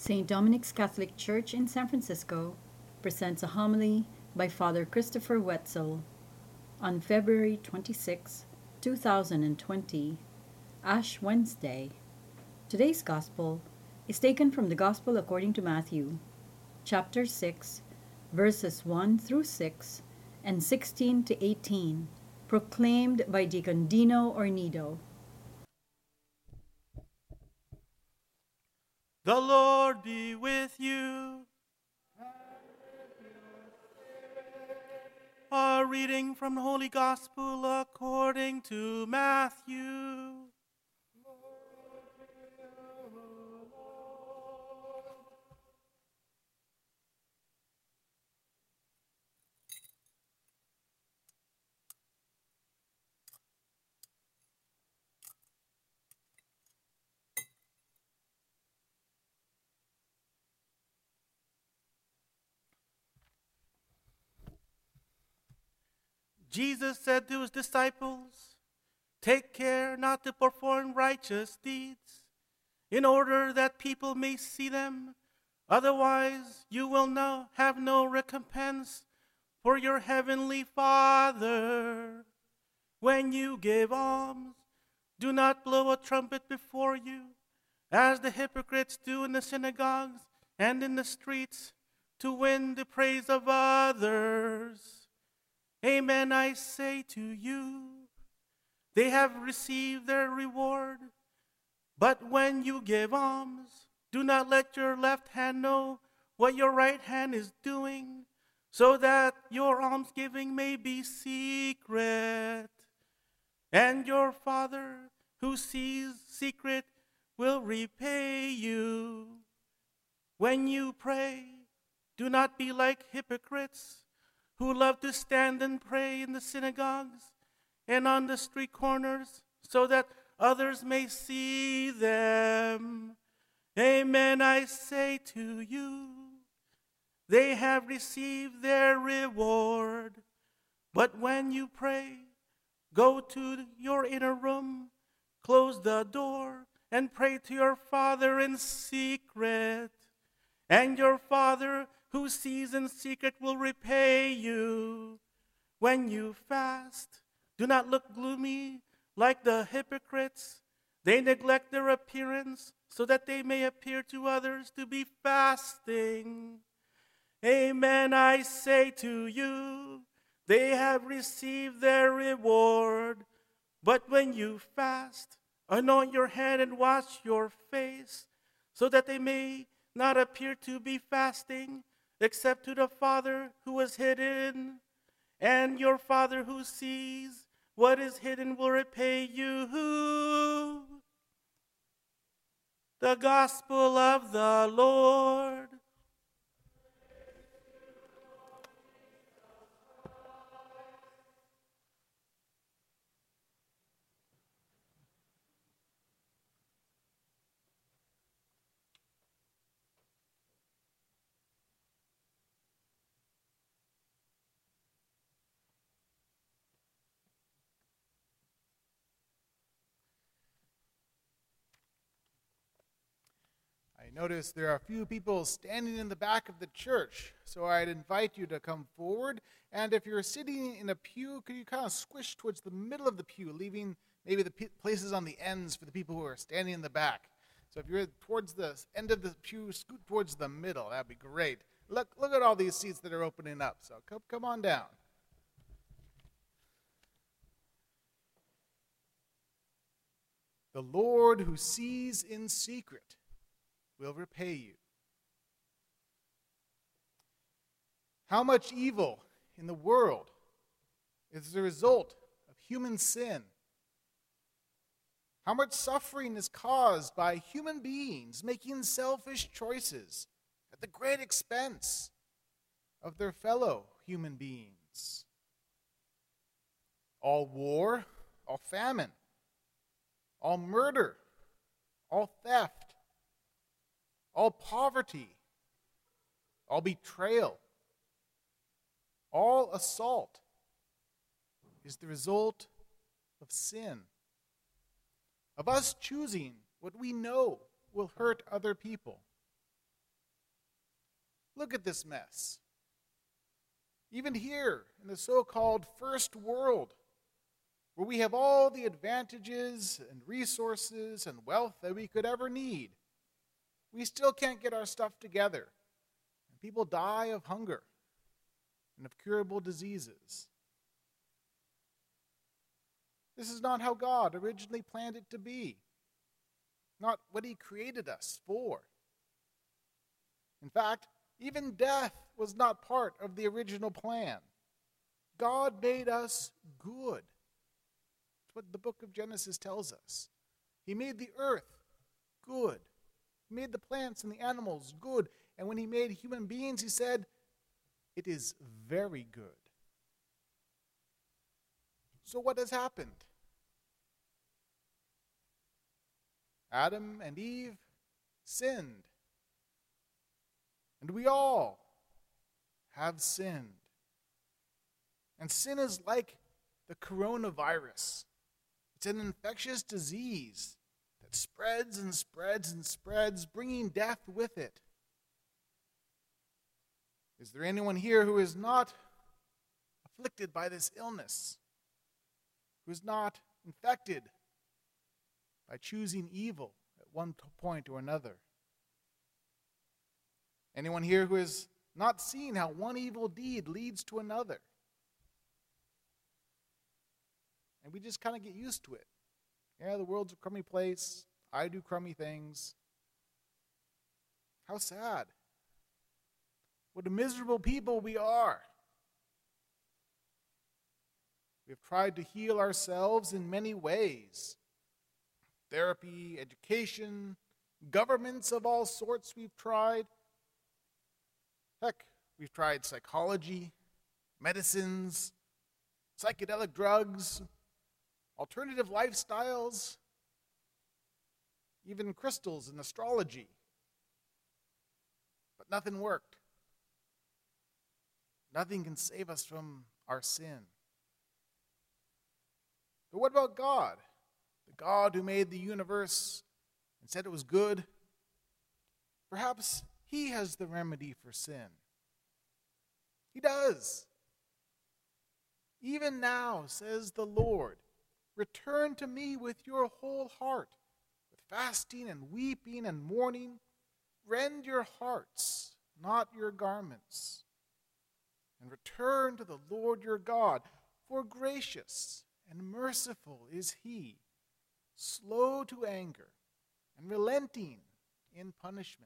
St. Dominic's Catholic Church in San Francisco presents a homily by Father Christopher Wetzel on February 26, 2020, Ash Wednesday. Today's Gospel is taken from the Gospel according to Matthew, chapter 6, verses 1 through 6 and 16 to 18, proclaimed by Deacon Dino Ornido. The Lord be with you. A reading from the Holy Gospel according to Matthew. Jesus said to his disciples, "Take care not to perform righteous deeds, in order that people may see them. Otherwise, you will have no recompense for your heavenly Father. When you give alms, do not blow a trumpet before you, as the hypocrites do in the synagogues and in the streets, to win the praise of others. Amen, I say to you, they have received their reward. But when you give alms, do not let your left hand know what your right hand is doing, so that your almsgiving may be secret. And your Father, who sees secret, will repay you. When you pray, do not be like hypocrites, who love to stand and pray in the synagogues and on the street corners, so that others may see them. Amen, I say to you, they have received their reward. But when you pray, go to your inner room, close the door, and pray to your Father in secret. And your Father, who sees in secret, will repay you. When you fast, do not look gloomy like the hypocrites. They neglect their appearance so that they may appear to others to be fasting. Amen, I say to you, they have received their reward. But when you fast, anoint your head and wash your face, so that they may not appear to be fasting, except to the Father who is hidden. And your Father who sees what is hidden will repay you. The Gospel of the Lord. I notice there are a few people standing in the back of the church, so I'd invite you to come forward. And if you're sitting in a pew, could you kind of squish towards the middle of the pew, leaving maybe the places on the ends for the people who are standing in the back. So if you're towards the end of the pew, scoot towards the middle. That'd be great. Look at all these seats that are opening up. So come on down. The Lord who sees in secret will repay you. How much evil in the world is the result of human sin? How much suffering is caused by human beings making selfish choices at the great expense of their fellow human beings? All war, all famine, all murder, all theft, all poverty, all betrayal, all assault is the result of sin, of us choosing what we know will hurt other people, Look at this mess. Even here in the so-called first world, where we have all the advantages and resources and wealth that we could ever need, we still can't get our stuff together. And people die of hunger and of curable diseases. This is not how God originally planned it to be, not what He created us for. In fact, even death was not part of the original plan. God made us good. That's what the book of Genesis tells us. He made the earth good. He made the plants and the animals good. And when He made human beings, He said, "It is very good." So what has happened? Adam and Eve sinned. And we all have sinned. And sin is like the coronavirus. It's an infectious disease that spreads and spreads and spreads, bringing death with it. Is there anyone here who is not afflicted by this illness? Who is not infected by choosing evil at one point or another? Anyone here who has not seen how one evil deed leads to another? And we just kind of get used to it. Yeah, the world's a crummy place. I do crummy things. How sad. What a miserable people we are. We have tried to heal ourselves in many ways. Therapy, education, governments of all sorts we've tried. Heck, we've tried psychology, medicines, psychedelic drugs, alternative lifestyles, even crystals and astrology. But nothing worked. Nothing can save us from our sin. But what about God? The God who made the universe and said it was good? Perhaps He has the remedy for sin. He does. Even now, says the Lord, return to me with your whole heart, with fasting and weeping and mourning. Rend your hearts, not your garments. And return to the Lord your God, for gracious and merciful is He, slow to anger and relenting in punishment.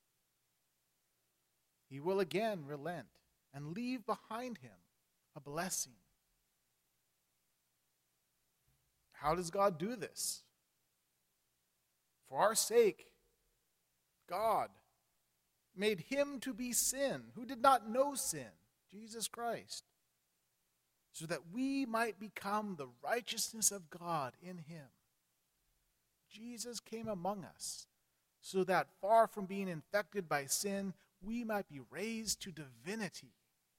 He will again relent and leave behind Him a blessing. How does God do this? For our sake, God made Him to be sin, who did not know sin, Jesus Christ, so that we might become the righteousness of God in Him. Jesus came among us so that, far from being infected by sin, we might be raised to divinity.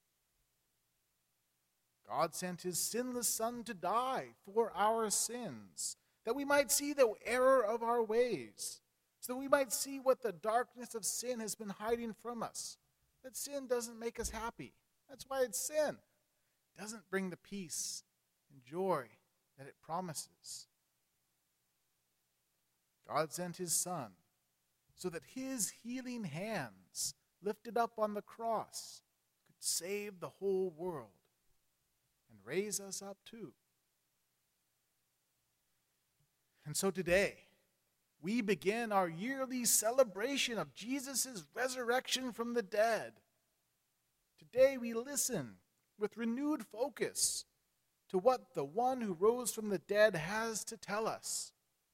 God sent His sinless Son to die for our sins, that we might see the error of our ways, so that we might see what the darkness of sin has been hiding from us. That sin doesn't make us happy. That's why it's sin. It doesn't bring the peace and joy that it promises. God sent His Son so that His healing hands, lifted up on the cross, could save the whole world and raise us up too. And so today, we begin our yearly celebration of Jesus' resurrection from the dead. Today we listen with renewed focus to what the one who rose from the dead has to tell us.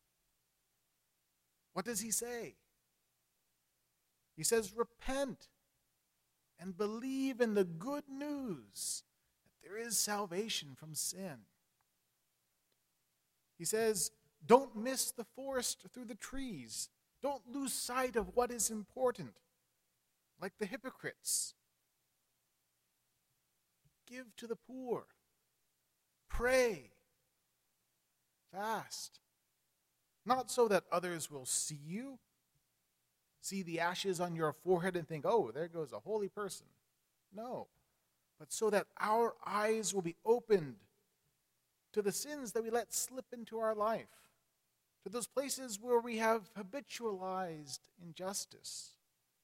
What does He say? He says, repent and believe in the good news that there is salvation from sin. He says, don't miss the forest through the trees. Don't lose sight of what is important, like the hypocrites. Give to the poor. Pray. Fast. Not so that others will see you. see the ashes on your forehead and think, oh, there goes a holy person. No, but so that our eyes will be opened to the sins that we let slip into our life, to those places where we have habitualized injustice.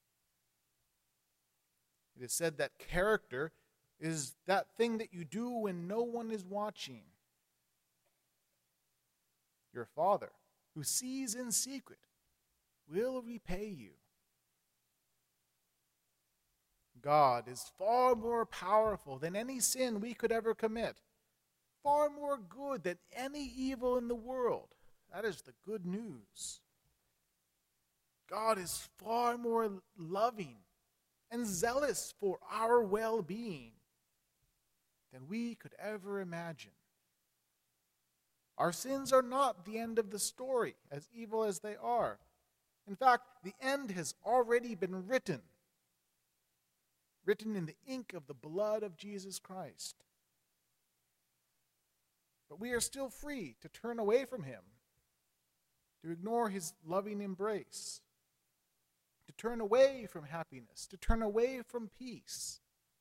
It is said that character is that thing that you do when no one is watching. Your Father, who sees in secret, will repay you. God is far more powerful than any sin we could ever commit, far more good than any evil in the world. That is the good news. God is far more loving and zealous for our well-being than we could ever imagine. Our sins are not the end of the story, as evil as they are. In fact, the end has already been written in the ink of the blood of Jesus Christ. But we are still free to turn away from him, to ignore his loving embrace, to turn away from happiness, to turn away from peace.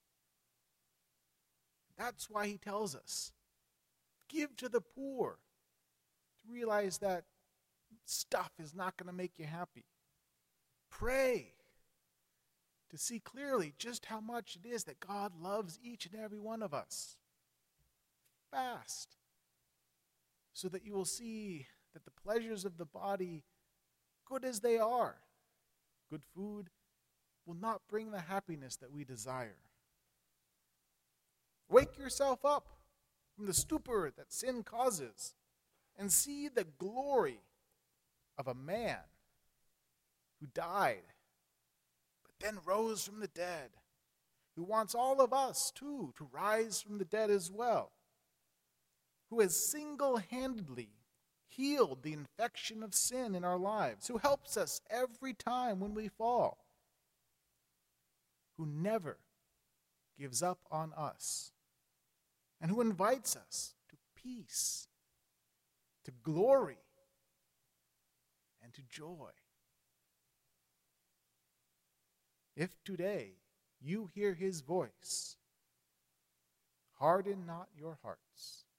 That's why he tells us, give to the poor, to realize that stuff is not going to make you happy. Pray to see clearly just how much it is that God loves each and every one of us. Fast, so that you will see that the pleasures of the body, good as they are, good food, will not bring the happiness that we desire. Wake yourself up from the stupor that sin causes and see the glory of a man who died, but then rose from the dead, who wants all of us, too, to rise from the dead as well, who has single-handedly healed the infection of sin in our lives, who helps us every time when we fall, who never gives up on us, and who invites us to peace, to glory, and to joy. If today you hear his voice, harden not your hearts.